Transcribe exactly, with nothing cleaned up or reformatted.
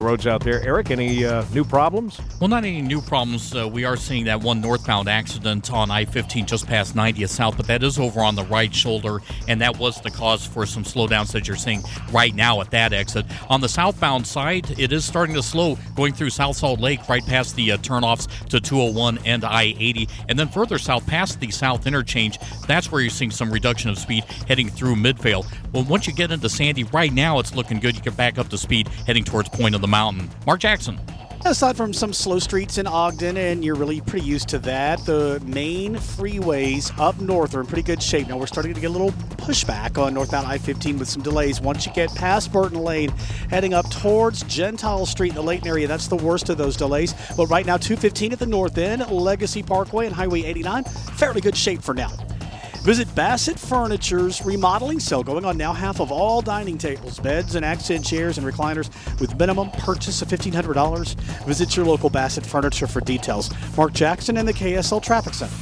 roads out there. Eric, any uh, new problems? Well, not any new problems. Uh, we are seeing that one northbound accident on I fifteen just past ninetieth South, but that is over on the right shoulder, and that was the cause for some slowdowns that you're seeing right now at that exit. On the southbound side, it is starting to slow going through South Salt Lake right past the uh, turnoffs to two oh one and I eighty, and then further south past the south interchange, that's where you're seeing some reduction of speed heading through Midvale. Well, once you get into Sandy, right now it's looking good. You can back up to speed heading towards Point of the Mountain. Mark Jackson. Aside from some slow streets in Ogden, and you're really pretty used to that, the main freeways up north are in pretty good shape. Now we're starting to get a little pushback on northbound I fifteen with some delays. Once you get past Burton Lane, heading up towards Gentile Street in the Layton area, that's the worst of those delays. But right now, two fifteen at the north end, Legacy Parkway and Highway eighty-nine, fairly good shape for now. Visit Bassett Furniture's remodeling sale going on now. Half of all dining tables, beds, and accent chairs and recliners with minimum purchase of fifteen hundred dollars. Visit your local Bassett Furniture for details. Mark Jackson in the K S L Traffic Center.